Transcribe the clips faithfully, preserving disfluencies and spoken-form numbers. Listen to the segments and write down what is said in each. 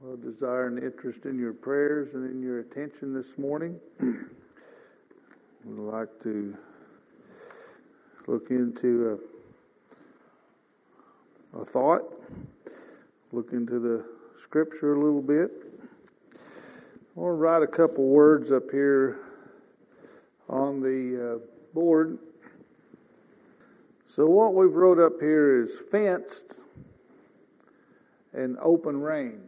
a desire and interest in your prayers and in your attention this morning. We'd like to look into a, a thought, look into the scripture a little bit. I want to write a couple words up here on the uh, board. So what we've wrote up here is fenced and open range.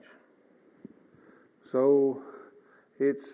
So it's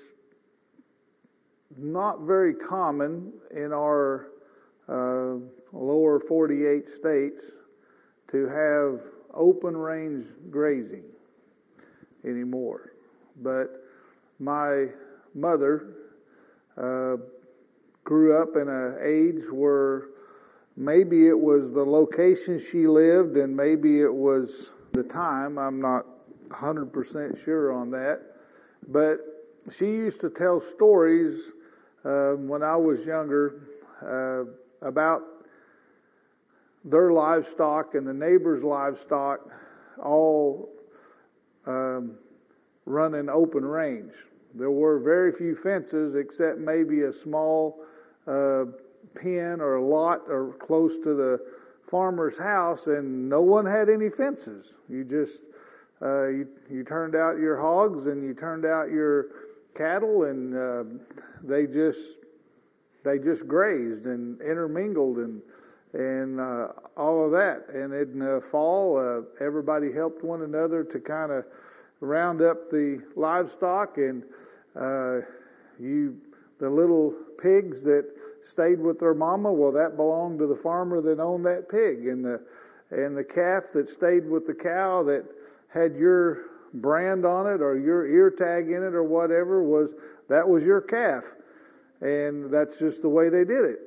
not very common in our uh, lower forty-eight states to have open range grazing anymore. But my mother uh, grew up in an age where maybe it was the location she lived and maybe it was the time. I'm not one hundred percent sure on that. But she used to tell stories uh, when I was younger uh, about their livestock and the neighbors' livestock all um, running open range. There were very few fences except maybe a small uh, pen or a lot or close to the farmer's house, and no one had any fences. You just uh, you you turned out your hogs and you turned out your cattle, and uh, they just they just grazed and intermingled and and uh, all of that. And in the fall, uh, everybody helped one another to kind of round up the livestock, and uh, you the little pigs that stayed with their mama, well, that belonged to the farmer that owned that pig, and the and the calf that stayed with the cow that had your brand on it or your ear tag in it or whatever, was that was your calf, and that's just the way they did it.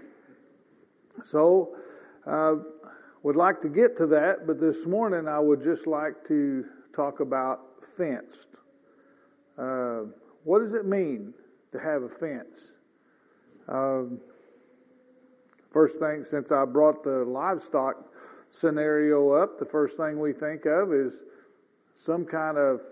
So, uh, would like to get to that, but this morning I would just like to talk about fenced. Uh, what does it mean to have a fence? Um, first thing, since I brought the livestock scenario up, the first thing we think of is some kind of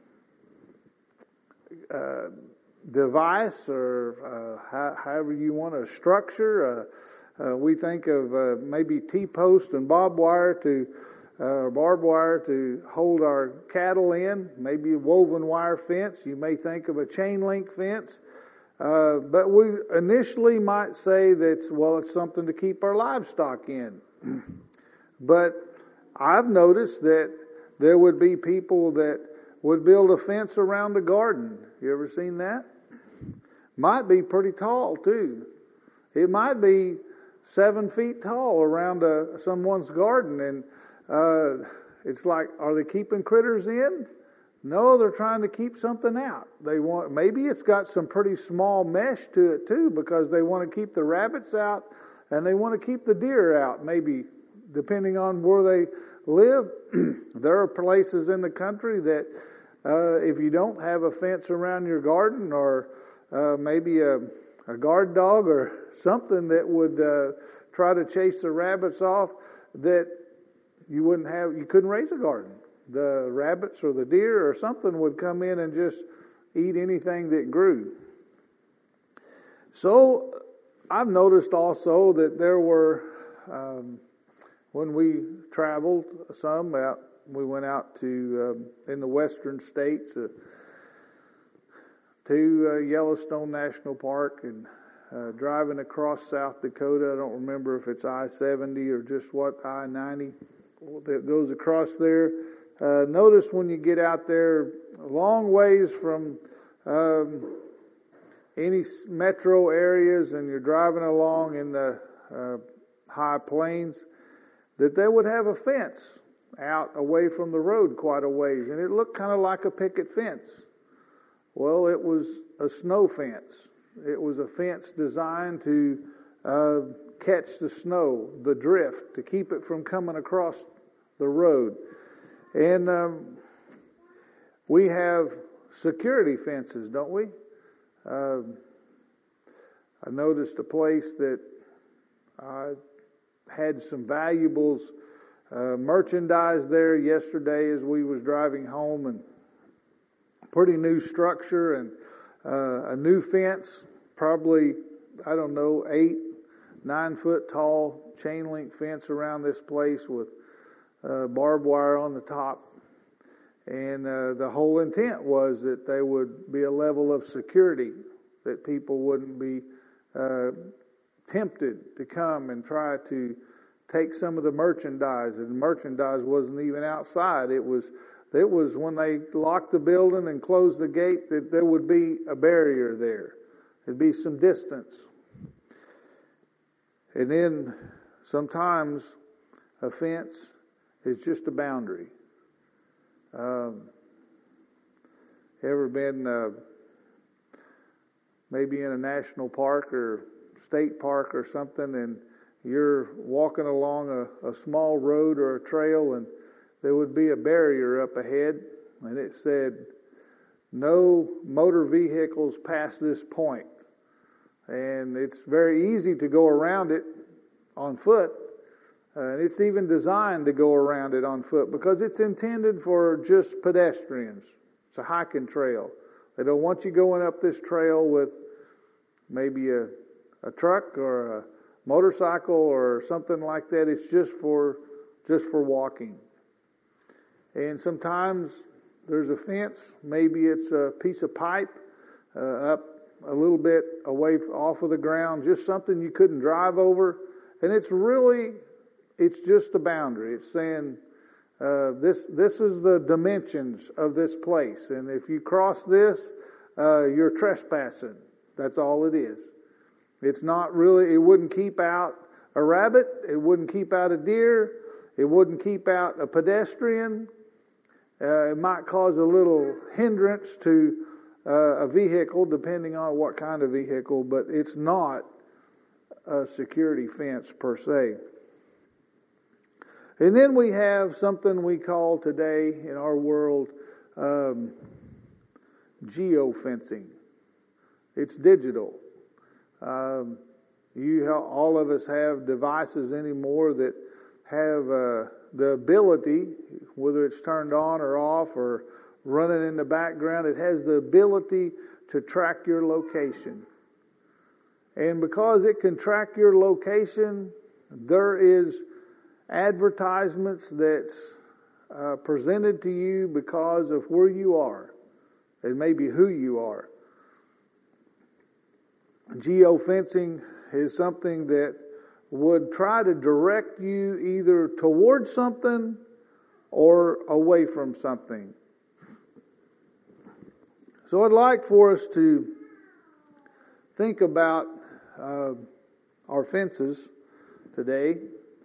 uh, device or uh, how, however you want to structure. Uh, uh, we think of uh, maybe T-post and barbed wire to uh, barbed wire to hold our cattle in. Maybe a woven wire fence. You may think of a chain link fence. Uh, but we initially might say that, well, it's something to keep our livestock in. But I've noticed that there would be people that would build a fence around a garden. You ever seen that? Might be pretty tall too. It might be seven feet tall around a, someone's garden, and uh, it's like, are they keeping critters in? No, they're trying to keep something out. They want, maybe it's got some pretty small mesh to it too, because they want to keep the rabbits out and they want to keep the deer out. Maybe depending on where they live, there are places in the country that uh, if you don't have a fence around your garden, or uh, maybe a, a guard dog or something that would uh, try to chase the rabbits off, that you wouldn't have, you couldn't raise a garden. The rabbits or the deer or something would come in and just eat anything that grew. So I've noticed also that there were, um, when we traveled some out, we went out to, um, in the western states, uh, to uh, Yellowstone National Park, and uh, driving across South Dakota. I don't remember if it's I seventy or just what, I ninety that goes across there. Uh, notice when you get out there, a long ways from um, any metro areas, and you're driving along in the uh, high plains, that they would have a fence out away from the road quite a ways, and it looked kind of like a picket fence. Well, it was a snow fence. It was a fence designed to uh, catch the snow, the drift, to keep it from coming across the road. And um, we have security fences, don't we? Uh, I noticed a place that I had some valuables, uh, merchandise there yesterday as we was driving home, and pretty new structure and uh, a new fence, probably, I don't know, eight, nine foot tall chain link fence around this place with uh, barbed wire on the top. And uh, the whole intent was that there would be a level of security, that people wouldn't be uh, tempted to come and try to take some of the merchandise. And the merchandise wasn't even outside. It was it was when they locked the building and closed the gate that there would be a barrier there. There'd be some distance. And then sometimes a fence is just a boundary. Um, ever been uh, maybe in a national park or state park or something, and you're walking along a, a small road or a trail, and there would be a barrier up ahead, and it said, "No motor vehicles past this point." And it's very easy to go around it on foot. Uh, and it's even designed to go around it on foot because it's intended for just pedestrians. It's a hiking trail. They don't want you going up this trail with maybe a, a truck or a motorcycle or something like that. It's just for just for walking. And sometimes there's a fence. Maybe it's a piece of pipe uh, up a little bit away off of the ground, just something you couldn't drive over. And it's really, it's just a boundary. It's saying uh, this this is the dimensions of this place. And if you cross this, uh, you're trespassing. That's all it is. It's not really, it wouldn't keep out a rabbit. It wouldn't keep out a deer. It wouldn't keep out a pedestrian. Uh, it might cause a little hindrance to uh, a vehicle, depending on what kind of vehicle, but it's not a security fence per se. And then we have something we call today in our world um, geofencing. It's digital. Um, you all of us have devices anymore that have uh, the ability, whether it's turned on or off or running in the background, it has the ability to track your location. And because it can track your location, there is advertisements that's uh, presented to you because of where you are and maybe who you are. Geofencing is something that would try to direct you either towards something or away from something. So I'd like for us to think about uh, our fences today.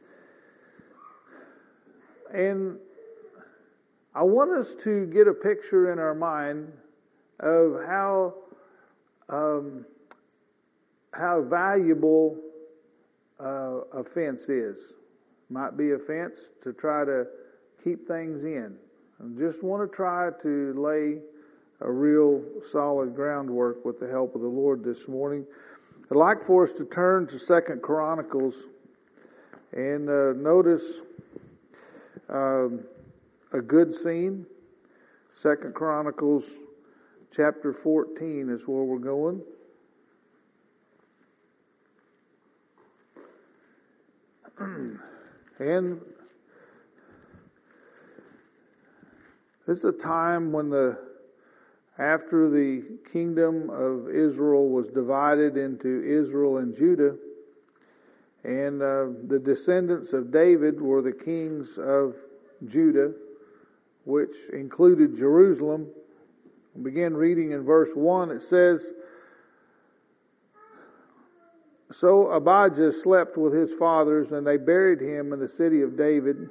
And I want us to get a picture in our mind of how um, how valuable uh, a fence is. Might be a fence to try to keep things in. I just want to try to lay a real solid groundwork with the help of the Lord this morning. I'd like for us to turn to Second Chronicles and uh, notice um, a good scene. Second Chronicles chapter fourteen is where we're going. And this is a time when the after the kingdom of Israel was divided into Israel and Judah, and uh, the descendants of David were the kings of Judah, which included Jerusalem. We begin reading in verse one. It says, "So Abijah slept with his fathers, and they buried him in the city of David.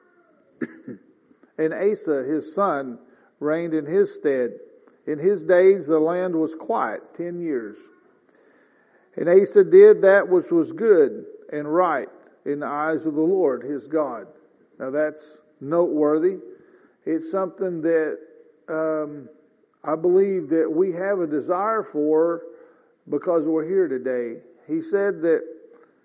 And Asa, his son, reigned in his stead. In his days the land was quiet ten years. And Asa did that which was good and right in the eyes of the Lord his God." Now that's noteworthy. It's something that um, I believe that we have a desire for because we're here today. He said that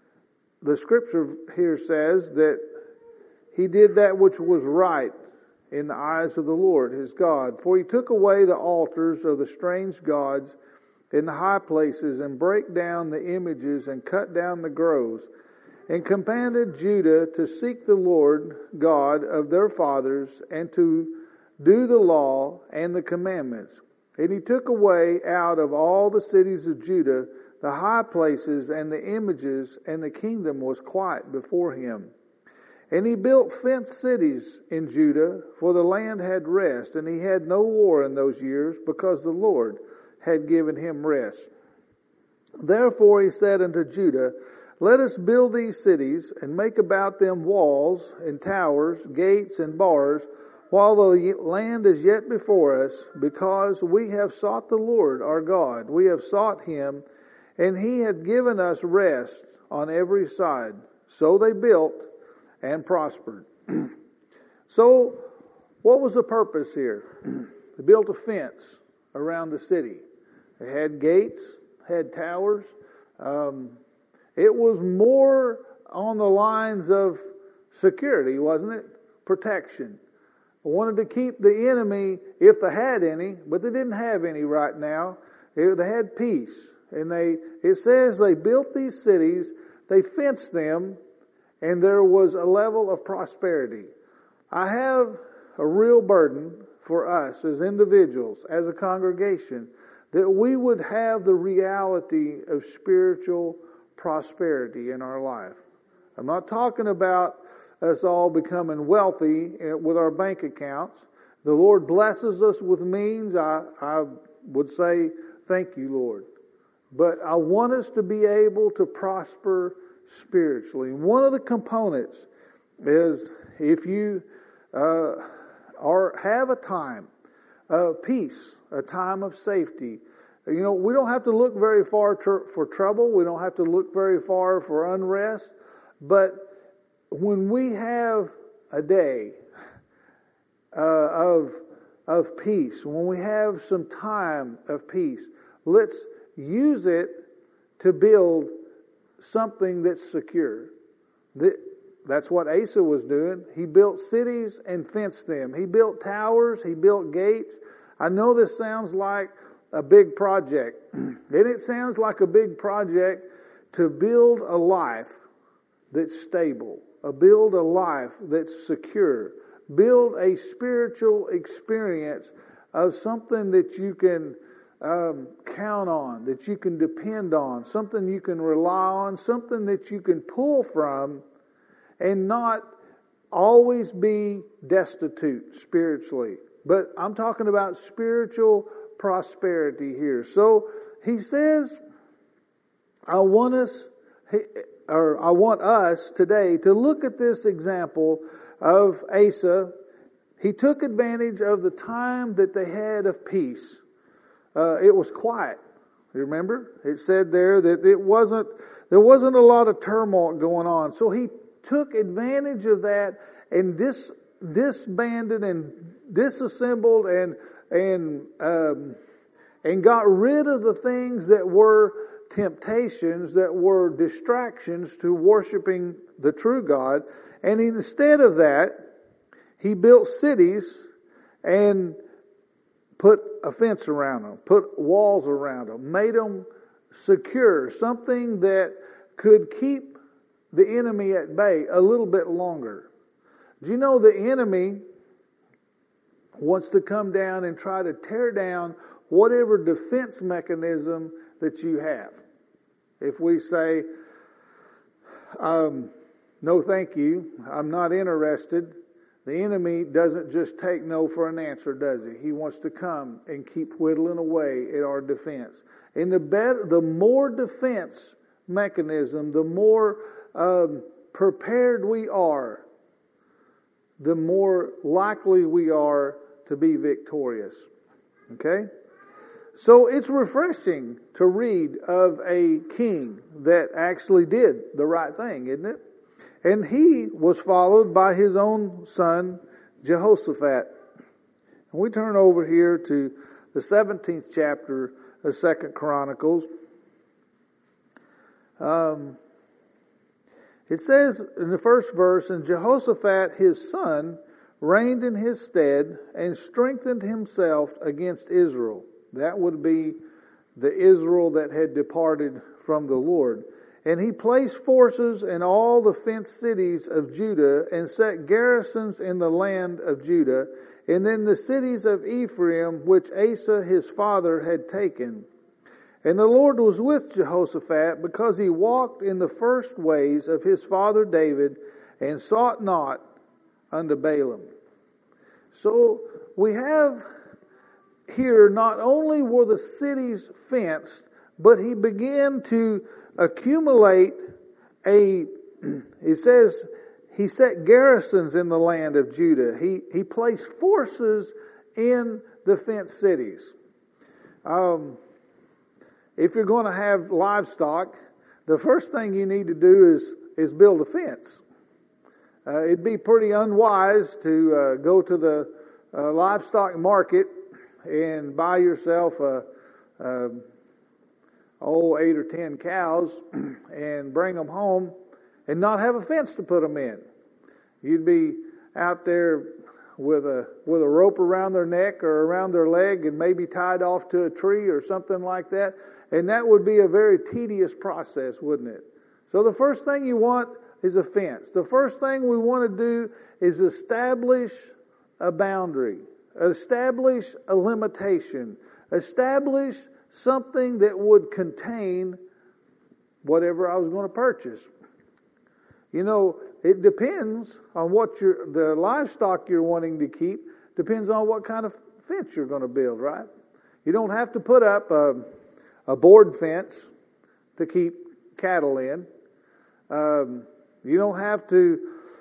the scripture here says that he did that which was right in the eyes of the Lord his God. For he took away the altars of the strange gods in the high places, and brake down the images, and cut down the groves, and commanded Judah to seek the Lord God of their fathers, and to do the law and the commandments. And he took away out of all the cities of Judah the high places and the images, and the kingdom was quiet before him. And he built fenced cities in Judah, for the land had rest, and he had no war in those years, because the Lord had given him rest. Therefore he said unto Judah, Let us build these cities, and make about them walls, and towers, gates, and bars, while the land is yet before us, because we have sought the Lord our God. We have sought him, and he hath given us rest on every side. So they built and prospered. So, what was the purpose here? They built a fence around the city. They had gates, had towers. Um, it was more on the lines of security, wasn't it? Protection. They wanted to keep the enemy, if they had any, but they didn't have any right now. They had peace. And they, it says they built these cities, they fenced them, and there was a level of prosperity. I have a real burden for us as individuals, as a congregation, that we would have the reality of spiritual prosperity in our life. I'm not talking about us all becoming wealthy with our bank accounts. The Lord blesses us with means. I, I would say, thank you, Lord. But I want us to be able to prosper spiritually. One of the components is if you uh, are have a time of peace, a time of safety. You know, we don't have to look very far tr- for trouble. We don't have to look very far for unrest. But when we have a day uh, of of peace, when we have some time of peace, let's use it to build something that's secure. That's what Asa was doing. He built cities and fenced them. He built towers. He built gates. I know this sounds like a big project. And it sounds like a big project to build a life that's stable. A build a life that's secure. Build a spiritual experience of something that you can Um, count on, that you can depend on, something you can rely on, something that you can pull from, and not always be destitute spiritually. But I'm talking about spiritual prosperity here. So he says, I want us, or I want us today to look at this example of Asa. He took advantage of the time that they had of peace. Uh, it was quiet. Remember? It said there that it wasn't, there wasn't a lot of turmoil going on. So he took advantage of that and dis, disbanded and disassembled and, and, um, and got rid of the things that were temptations, that were distractions to worshiping the true God. And instead of that, he built cities and put a fence around them, put walls around them, made them secure, something that could keep the enemy at bay a little bit longer. Do you know the enemy wants to come down and try to tear down whatever defense mechanism that you have? If we say, um, no thank you, I'm not interested, the enemy doesn't just take no for an answer, does he? He wants to come and keep whittling away at our defense. And the better, the more defense mechanism, the more um, prepared we are, the more likely we are to be victorious. Okay? So it's refreshing to read of a king that actually did the right thing, isn't it? And he was followed by his own son, Jehoshaphat. And we turn over here to the seventeenth chapter of Second Chronicles. Um, it says in the first verse, and Jehoshaphat his son reigned in his stead and strengthened himself against Israel. That would be the Israel that had departed from the Lord. And he placed forces in all the fenced cities of Judah and set garrisons in the land of Judah, and in the cities of Ephraim, which Asa his father had taken. And the Lord was with Jehoshaphat, because he walked in the first ways of his father David, and sought not unto Baalim. So we have here, not only were the cities fenced, but he began to accumulate a, he says, he set garrisons in the land of Judah. He, he placed forces in the fenced cities. Um, if you're going to have livestock, the first thing you need to do is, is build a fence. Uh, it'd be pretty unwise to uh, go to the uh, livestock market and buy yourself a, a oh, eight or ten cows and bring them home and not have a fence to put them in. You'd be out there with a with a rope around their neck or around their leg and maybe tied off to a tree or something like that. And that would be a very tedious process, wouldn't it? So the first thing you want is a fence. The first thing we want to do is establish a boundary, establish a limitation, establish something that would contain whatever I was going to purchase. You know, it depends on what your the livestock you're wanting to keep depends on what kind of fence you're going to build, right? You don't have to put up a, a board fence to keep cattle in. Um, you don't have to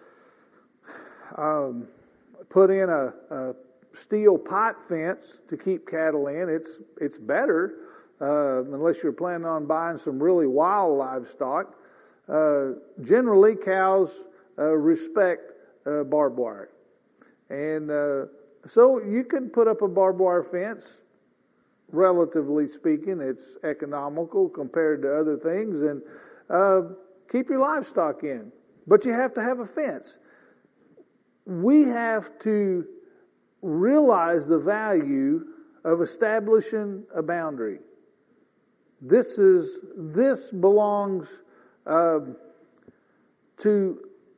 um, put in a, a steel pipe fence to keep cattle in. It's it's better uh, unless you're planning on buying some really wild livestock. Uh, generally, cows uh, respect uh, barbed wire, and uh, so you can put up a barbed wire fence. Relatively speaking, it's economical compared to other things, and uh, keep your livestock in. But you have to have a fence. We have to realize the value of establishing a boundary. This is this belongs uh, to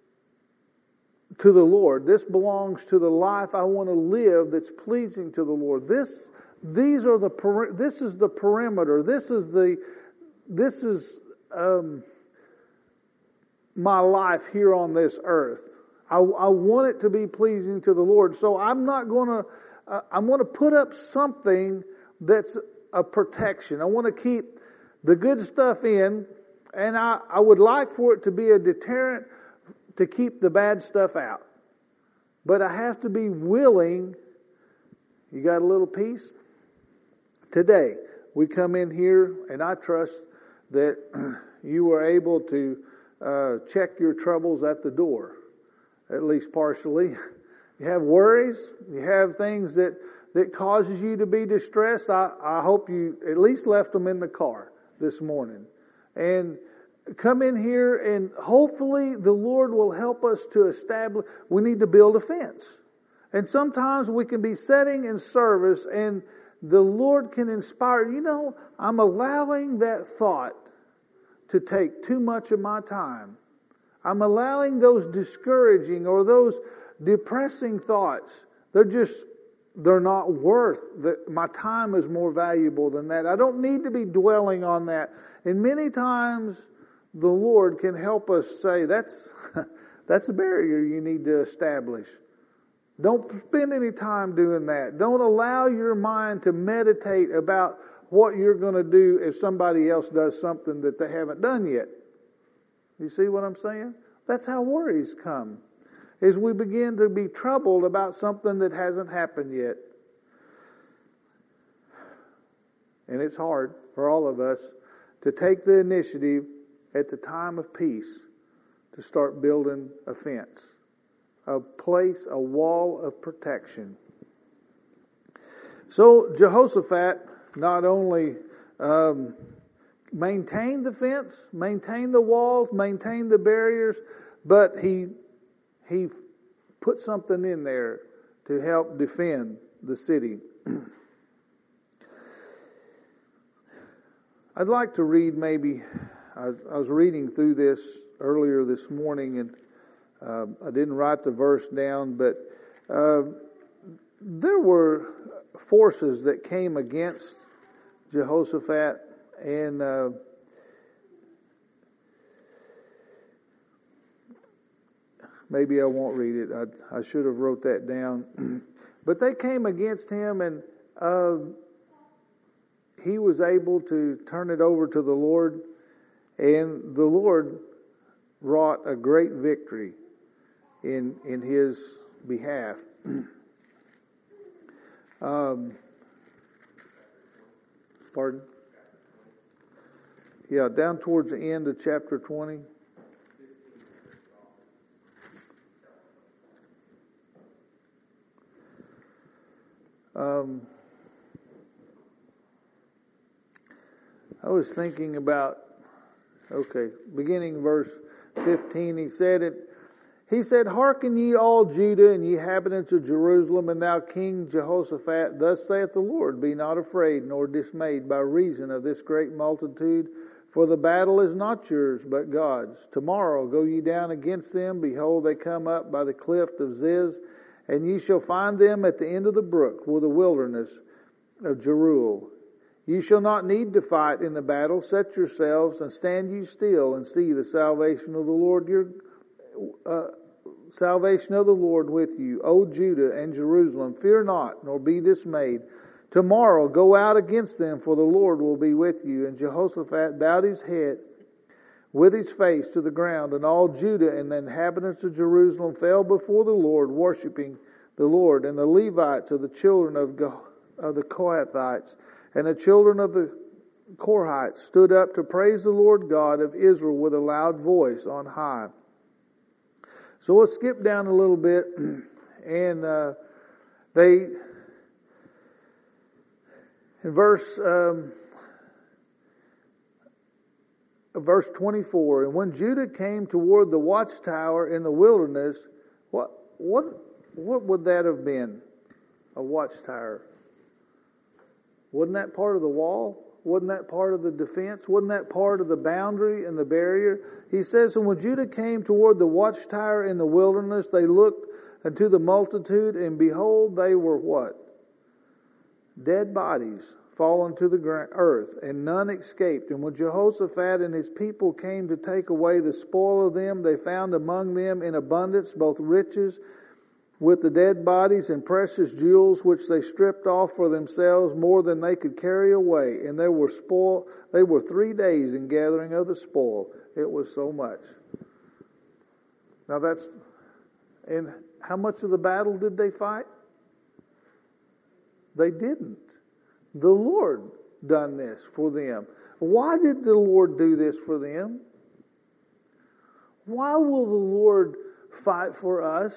to the Lord. This belongs to the life I want to live that's pleasing to the Lord. This these are the this is the perimeter. This is the this is um, my life here on this earth. I, I want it to be pleasing to the Lord. So I'm not going to, uh, I'm going to put up something that's a protection. I want to keep the good stuff in, and I, I would like for it to be a deterrent to keep the bad stuff out. But I have to be willing. You got a little piece? Today, we come in here, and I trust that you were able to uh, check your troubles at the door. At least partially. You have worries. You have things that, that causes you to be distressed. I, I hope you at least left them in the car this morning. And come in here and hopefully the Lord will help us to establish. We need to build a fence. And sometimes we can be setting in service and the Lord can inspire. You know, I'm allowing that thought to take too much of my time. I'm allowing those discouraging or those depressing thoughts. They're just, they're not worth that. My time is more valuable than that. I don't need to be dwelling on that. And many times the Lord can help us say, that's, that's a barrier you need to establish. Don't spend any time doing that. Don't allow your mind to meditate about what you're going to do if somebody else does something that they haven't done yet. You see what I'm saying? That's how worries come. As we begin to be troubled about something that hasn't happened yet. And it's hard for all of us to take the initiative at the time of peace to start building a fence, a place, a wall of protection. So Jehoshaphat not only um, maintained the fence, maintained the walls, maintained the barriers, but he he put something in there to help defend the city. I'd like to read maybe, I, I was reading through this earlier this morning, and uh, I didn't write the verse down, but uh, there were forces that came against Jehoshaphat, and uh, maybe I won't read it. I, I should have wrote that down. But they came against him, and uh, he was able to turn it over to the Lord, and the Lord wrought a great victory in in his behalf. um, pardon? Yeah, down towards the end of chapter twenty. Um, I was thinking about, okay, beginning verse fifteen, he said it, he said, Hearken ye all Judah and ye inhabitants of Jerusalem, and thou King Jehoshaphat, thus saith the Lord, be not afraid nor dismayed by reason of this great multitude, for the battle is not yours, but God's. Tomorrow go ye down against them, behold, they come up by the cliff of Ziz, and ye shall find them at the end of the brook, with the wilderness of Jeruel. Ye shall not need to fight in the battle. Set yourselves and stand ye still, and see the salvation of the Lord your uh, salvation of the Lord with you, O Judah and Jerusalem. Fear not, nor be dismayed. Tomorrow go out against them, for the Lord will be with you. And Jehoshaphat bowed his head with his face to the ground, and all Judah and the inhabitants of Jerusalem fell before the Lord, worshiping the Lord. And the Levites of the children of, Go- of the Kohathites and the children of the Korhites stood up to praise the Lord God of Israel with a loud voice on high. So we'll skip down a little bit, and uh, they, in verse um, verse twenty-four, and when Judah came toward the watchtower in the wilderness, what what what would that have been? A watchtower. Wasn't that part of the wall? Wasn't that part of the defense? Wasn't that part of the boundary and the barrier? He says, and when Judah came toward the watchtower in the wilderness, they looked unto the multitude, and behold, they were what? Dead bodies fallen to the earth, and none escaped. And when Jehoshaphat and his people came to take away the spoil of them, they found among them in abundance both riches with the dead bodies and precious jewels, which they stripped off for themselves more than they could carry away. And there were spoil. They were three days in gathering of the spoil. It was so much. Now that's, and how much of the battle did they fight? They didn't. The Lord done this for them. Why did the Lord do this for them? Why will the Lord fight for us?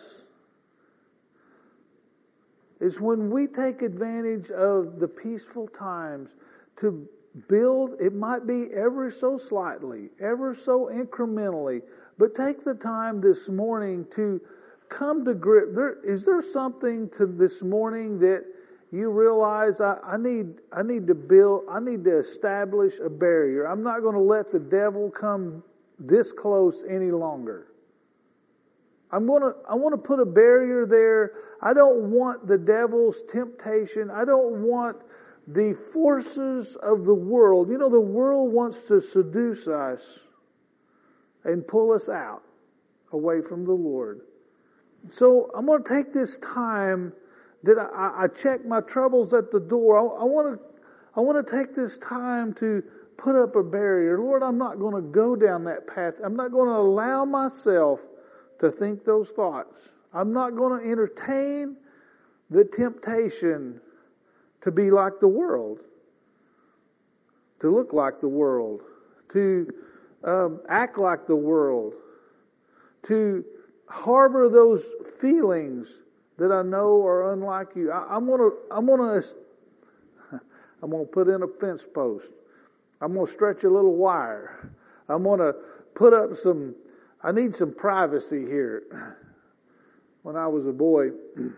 It's when we take advantage of the peaceful times to build, it might be ever so slightly, ever so incrementally, but take the time this morning to come to grip. There, is there something to this morning that you realize I, I need I need to build, I need to establish a barrier. I'm not going to let the devil come this close any longer. I'm going to I want to put a barrier there. I don't want the devil's temptation. I don't want the forces of the world. You know, the world wants to seduce us and pull us out away from the Lord. So I'm going to take this time that I, I check my troubles at the door. I, I want to I want to take this time to put up a barrier. Lord, I'm not going to go down that path. I'm not going to allow myself to think those thoughts. I'm not going to entertain the temptation to be like the world, to look like the world, to um, act like the world, to harbor those feelings that I know are unlike you. I, I'm gonna, I'm gonna, I'm gonna put in a fence post. I'm gonna stretch a little wire. I'm gonna put up some. I need some privacy here. when I was a boy,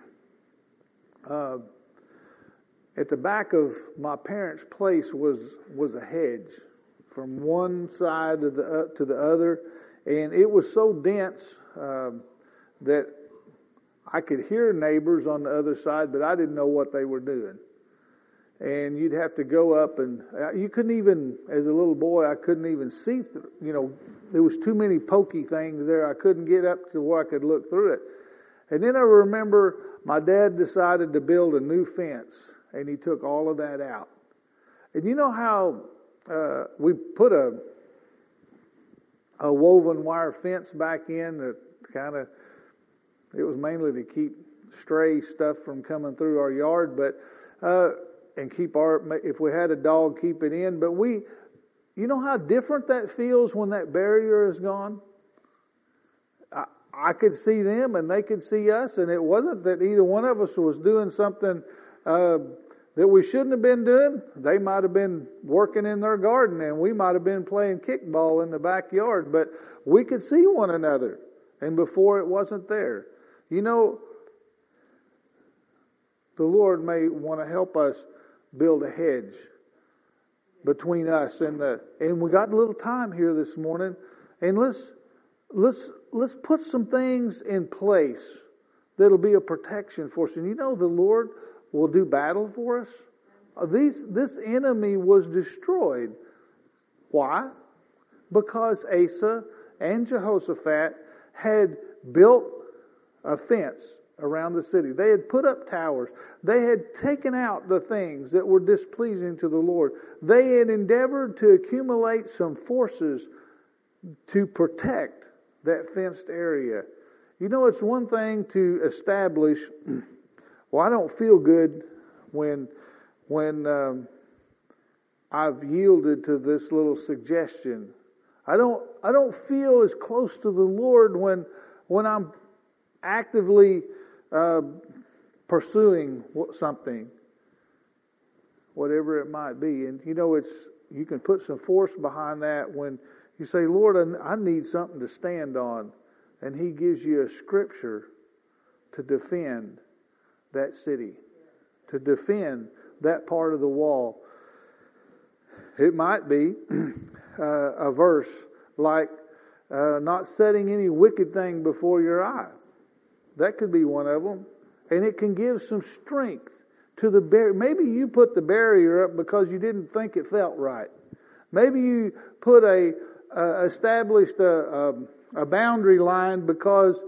uh, at the back of my parents' place was was a hedge from one side to the uh, to the other, and it was so dense um, that I could hear neighbors on the other side, but I didn't know what they were doing. And you'd have to go up, and you couldn't even, as a little boy, I couldn't even see through. You know, there was too many pokey things there. I couldn't get up to where I could look through it. And then I remember my dad decided to build a new fence, and he took all of that out. And you know how uh, we put a a woven wire fence back in that kind of, it was mainly to keep stray stuff from coming through our yard, but uh, and keep our, if we had a dog, keep it in. But we, you know how different that feels when that barrier is gone? I, I could see them and they could see us, and it wasn't that either one of us was doing something uh, that we shouldn't have been doing. They might have been working in their garden, and we might have been playing kickball in the backyard, but we could see one another. And before, it wasn't there. You know, the Lord may want to help us build a hedge between us and the, and we got a little time here this morning, and let's let's let's put some things in place that'll be a protection for us. And you know, the Lord will do battle for us. These this enemy was destroyed. Why? Because Asa and Jehoshaphat had built a fence around the city. They had put up towers. They had taken out the things that were displeasing to the Lord. They had endeavored to accumulate some forces to protect that fenced area. You know, it's one thing to establish, well, I don't feel good when when um, I've yielded to this little suggestion. I don't I don't feel as close to the Lord when when I'm actively uh, pursuing something, whatever it might be. And you know, it's you can put some force behind that when you say, Lord, I need something to stand on, and He gives you a scripture to defend that city, to defend that part of the wall. It might be uh, a verse like uh, not setting any wicked thing before your eye. That could be one of them. And it can give some strength to the barrier. Maybe you put the barrier up because you didn't think it felt right. Maybe you put a uh, established a, a, a boundary line because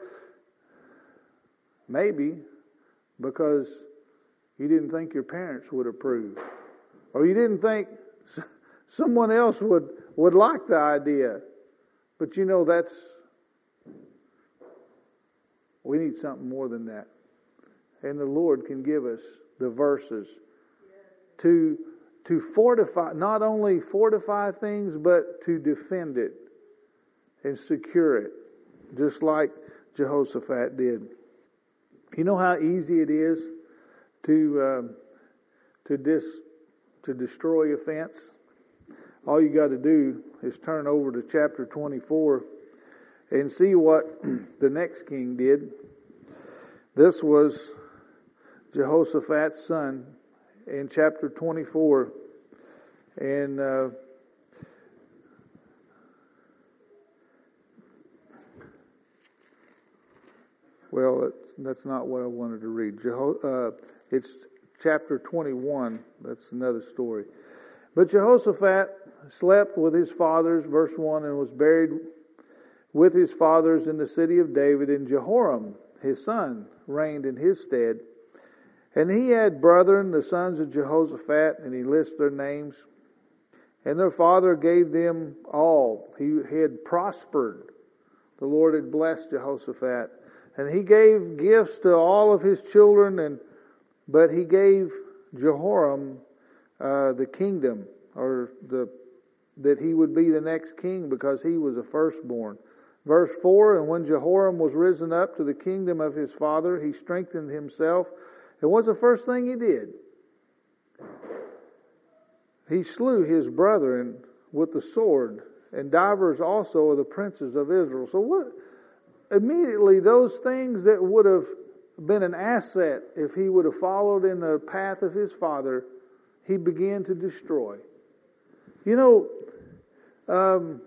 maybe because you didn't think your parents would approve, or you didn't think someone else would would like the idea. But you know, that's we need something more than that. And the Lord can give us the verses to to fortify, not only fortify things, but to defend it and secure it, just like Jehoshaphat did. You know how easy it is to um, to dis to destroy a fence? All you got to do is turn over to chapter twenty-four and see what the next king did. This was Jehoshaphat's son in chapter twenty-four. And uh, well, that's, that's not what I wanted to read. Jeho- uh, it's chapter twenty-one. That's another story. But Jehoshaphat slept with his fathers, verse one, and was buried with his fathers in the city of David, and Jehoram, his son, reigned in his stead. And he had brethren, the sons of Jehoshaphat, and he lists their names. And their father gave them all. He had prospered. The Lord had blessed Jehoshaphat. And he gave gifts to all of his children, and but he gave Jehoram uh, the kingdom, or the that he would be the next king because he was a firstborn. Verse four, and when Jehoram was risen up to the kingdom of his father, he strengthened himself. And what's the first thing he did? He slew his brethren with the sword, and divers also of the princes of Israel. So what? immediately those things that would have been an asset if he would have followed in the path of his father, he began to destroy. You know, um,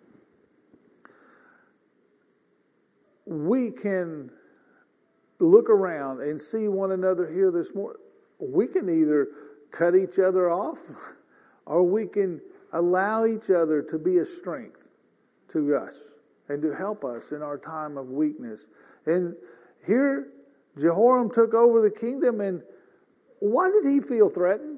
we can look around and see one another here this morning. We can either cut each other off, or we can allow each other to be a strength to us and to help us in our time of weakness. And here, Jehoram took over the kingdom, and why did he feel threatened?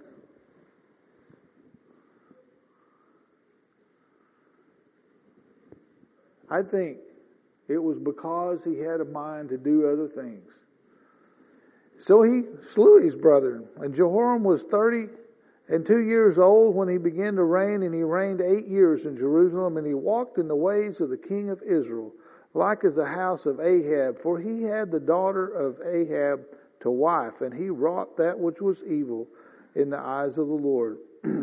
I think it was because he had a mind to do other things. So he slew his brother. And Jehoram was thirty and two years old when he began to reign, and he reigned eight years in Jerusalem, and he walked in the ways of the king of Israel, like as the house of Ahab, for he had the daughter of Ahab to wife, and he wrought that which was evil in the eyes of the Lord.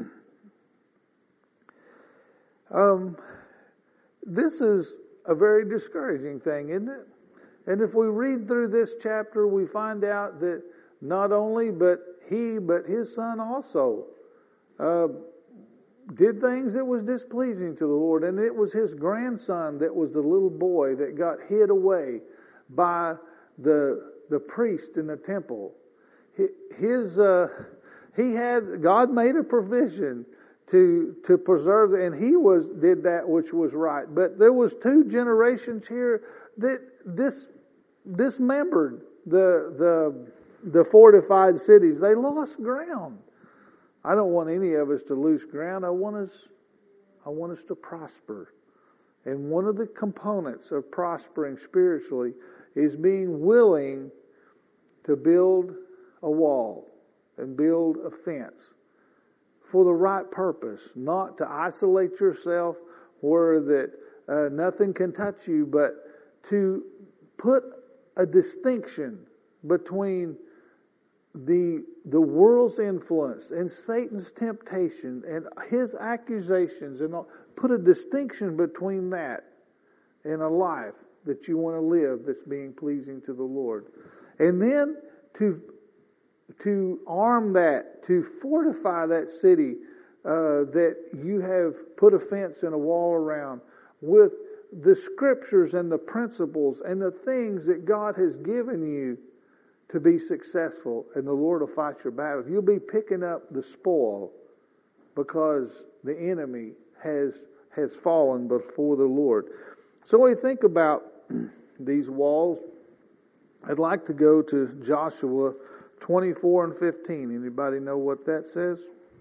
um, this is a very discouraging thing, isn't it? And if we read through this chapter, we find out that not only but he, but his son also uh, did things that was displeasing to the Lord. And it was his grandson that was the little boy that got hid away by the the priest in the temple. His uh, he had God made a provision to to preserve, and he was did that which was right. But there was two generations here that dis, dismembered the the the fortified cities. They lost ground. I don't want any of us to lose ground. I want us I want us to prosper. And one of the components of prospering spiritually is being willing to build a wall and build a fence for the right purpose, not to isolate yourself where that uh, nothing can touch you, but to put a distinction between the the world's influence and Satan's temptation and his accusations, and all, put a distinction between that and a life that you want to live that's being pleasing to the Lord. And then to to arm that, to fortify that city uh, that you have put a fence and a wall around with the scriptures and the principles and the things that God has given you to be successful, and the Lord will fight your battle. You'll be picking up the spoil because the enemy has has fallen before the Lord. So when we think about these walls, I'd like to go to Joshua twenty-four and fifteen. Anybody know what that says?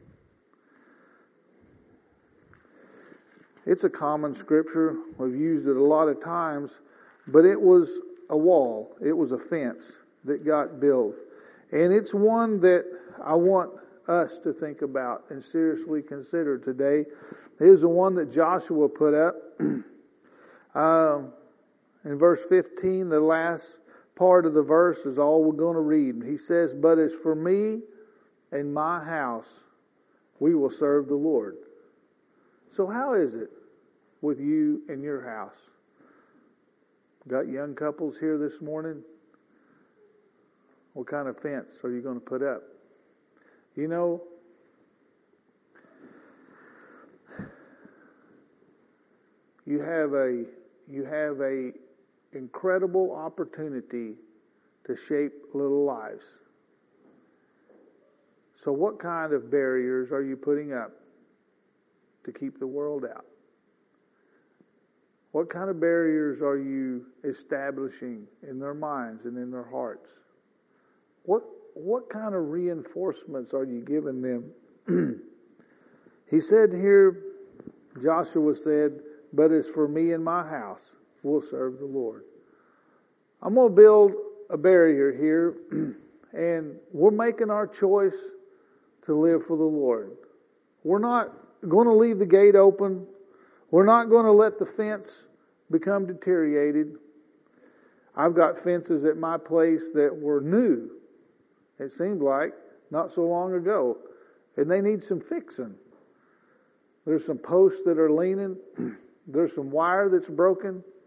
It's a common scripture. We've used it a lot of times, but it was a wall. It was a fence that got built. And it's one that I want us to think about and seriously consider today. It is the one that Joshua put up. um, in verse fifteen, the last part of the verse is all we're going to read. He says, "But as for me and my house, we will serve the Lord." So how is it with you and your house? Got young couples here this morning? What kind of fence are you going to put up? You know, you have a you have a incredible opportunity to shape little lives. So what kind of barriers are you putting up to keep the world out? What kind of barriers are you establishing in their minds and in their hearts? What what kind of reinforcements are you giving them? He said here, Joshua said, "But as for me and my house, we'll serve the Lord." I'm going to build a barrier here, and we're making our choice to live for the Lord. We're not going to leave the gate open. We're not going to let the fence become deteriorated. I've got fences at my place that were new, it seemed like, not so long ago, and they need some fixing. There's some posts that are leaning. There's some wire that's broken.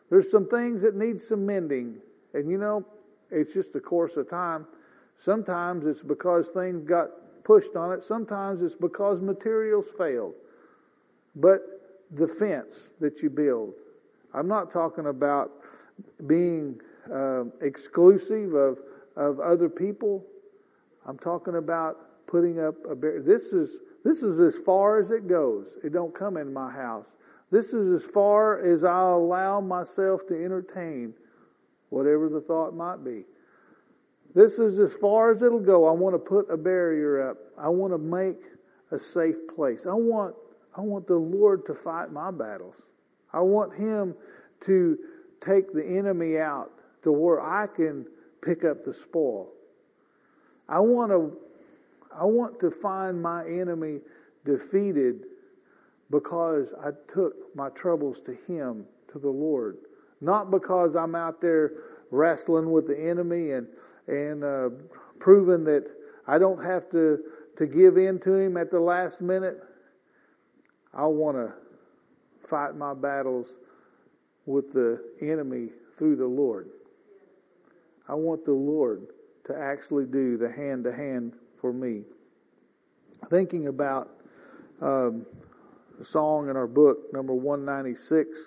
There's some things that need some mending. And you know, it's just a course of time. Sometimes it's because things got pushed on it. Sometimes it's because materials failed. But the fence that you build, I'm not talking about being uh, exclusive of, of other people. I'm talking about putting up a barrier. This is, this is as far as it goes. It don't come in my house. This is as far as I'll allow myself to entertain whatever the thought might be. This is as far as it'll go. I want to put a barrier up. I want to make a safe place. I want, I want the Lord to fight my battles. I want Him to take the enemy out to where I can pick up the spoil. I want to, I want to find my enemy defeated because I took my troubles to Him, to the Lord. Not because I'm out there wrestling with the enemy and and uh, proving that I don't have to, to give in to him at the last minute. I want to fight my battles with the enemy through the Lord. I want the Lord to actually do the hand-to-hand for me. Thinking about um, a song in our book, number one ninety-six,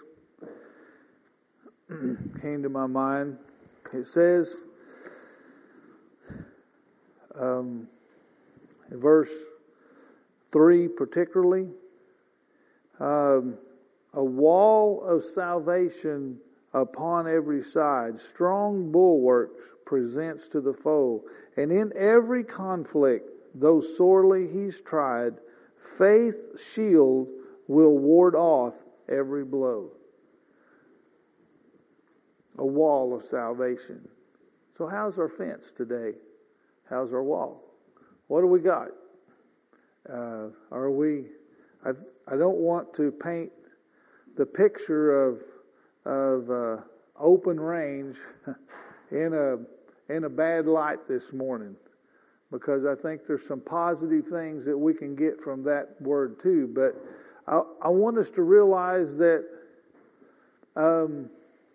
came to my mind. It says, um, in verse three particularly, um, a wall of salvation upon every side, strong bulwarks presents to the foe, and in every conflict, though sorely he's tried, faith's shield will ward off every blow. A wall of salvation. So how's our fence today? How's our wall? What do we got? Uh, are we? I I don't want to paint the picture of of uh, open range in a in a bad light this morning, because I think there's some positive things that we can get from that word too. But I, I want us to realize that um,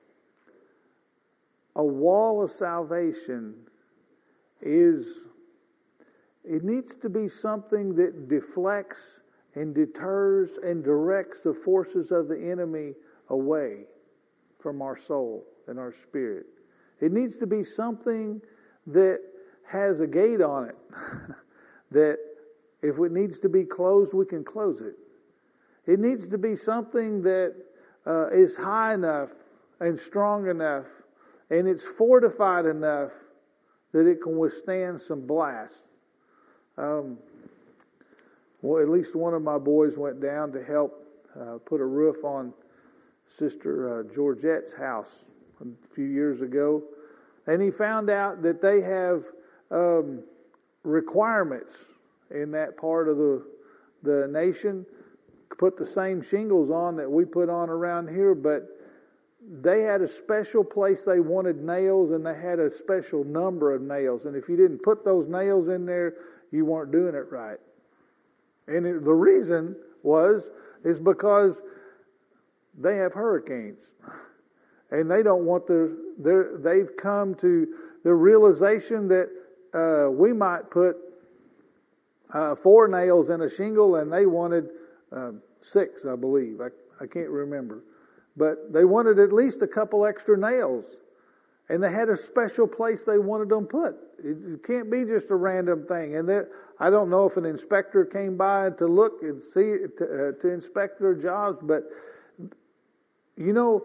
a wall of salvation is, it needs to be something that deflects and deters and directs the forces of the enemy away from our soul and our spirit. It needs to be something that has a gate on it, that if it needs to be closed, we can close it. It needs to be something that uh, is high enough and strong enough, and it's fortified enough that it can withstand some blast. Um, well, at least one of my boys went down to help uh, put a roof on Sister uh, Georgette's house a few years ago, and he found out that they have um, requirements in that part of the the nation. Put the same shingles on that we put on around here, but they had a special place they wanted nails, and they had a special number of nails. And if you didn't put those nails in there, you weren't doing it right. And it, the reason was, is because they have hurricanes. And they don't want the, they've come to the realization that uh, we might put uh, four nails in a shingle, and they wanted uh, six, I believe. I, I can't remember. But they wanted at least a couple extra nails. And they had a special place they wanted them put. It, it can't be just a random thing. And there, I don't know if an inspector came by to look and see, to, uh, to inspect their jobs, but you know,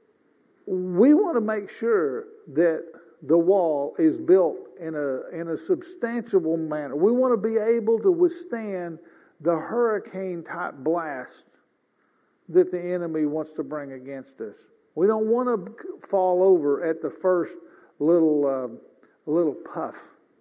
we want to make sure that the wall is built in a in a substantial manner. We want to be able to withstand the hurricane type blast that the enemy wants to bring against us. We don't want to fall over at the first little uh, little puff.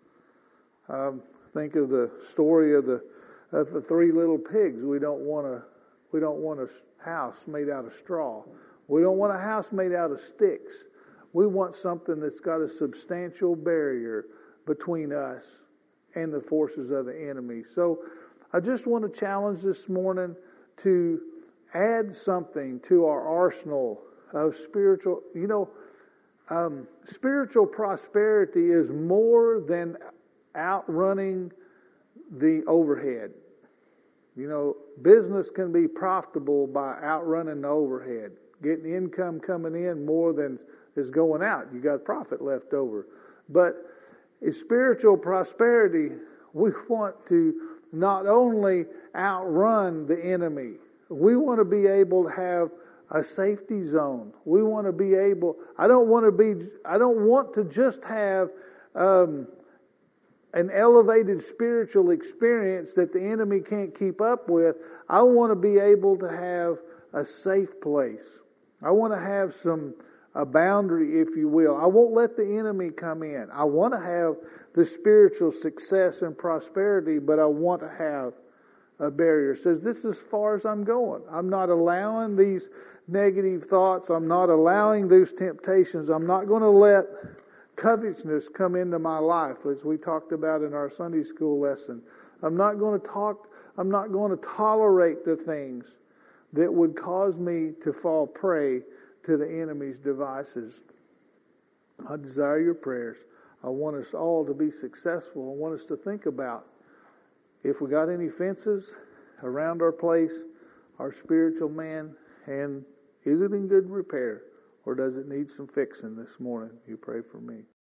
Um, think of the story of the of the three little pigs. We don't want to we don't want a house made out of straw. We don't want a house made out of sticks. We want something that's got a substantial barrier between us and the forces of the enemy. So I just want to challenge this morning to add something to our arsenal of spiritual, you know, um, spiritual prosperity is more than outrunning the overhead. You know, business can be profitable by outrunning the overhead, getting income coming in more than is going out. You got profit left over. But in spiritual prosperity, we want to not only outrun the enemy, we want to be able to have a safety zone. We want to be able, I don't want to be, I don't want to just have um, an elevated spiritual experience that the enemy can't keep up with. I want to be able to have a safe place. I want to have some, a boundary, if you will. I won't let the enemy come in. I want to have the spiritual success and prosperity, but I want to have a barrier. It says, this is as far as I'm going. I'm not allowing these negative thoughts. I'm not allowing those temptations. I'm not going to let covetousness come into my life, as we talked about in our Sunday school lesson. I'm not going to talk, I'm not going to tolerate the things that would cause me to fall prey to the enemy's devices. I desire your prayers. I want us all to be successful. I want us to think about if we got any fences around our place, our spiritual man, and is it in good repair, or does it need some fixing this morning? You pray for me.